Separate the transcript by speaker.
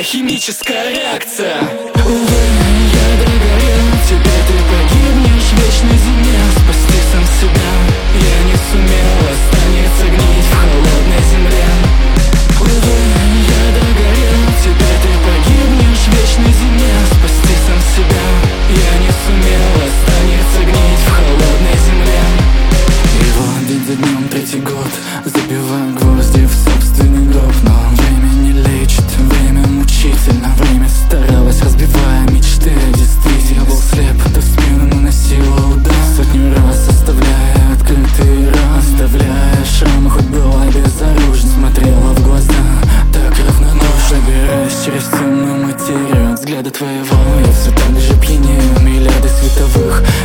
Speaker 1: химическая реакция.
Speaker 2: Увы, я догорел, теперь ты погибнешь в вечной зиме. Спасти сам себя я не сумел, останется гнить в холодной земле. Увы, я догорел, теперь ты погибнешь в вечной зиме. Спасти сам себя я не сумел, останется гнить в холодной земле. И вот день за днем, третий год, забиваю гвозди в собственный гроб. Но время не лечит, время мучительно. Время старалось, разбивая мечты. Действительно, я был слеп, то в спину наносила удар сотню раз, оставляя открытый ран, оставляя шрамы, хоть была безоружна. Смотрела в глаза, так равнодушно, пробираясь через темную материю. От взгляда твоего я все так же пьянею. Миллиарды световых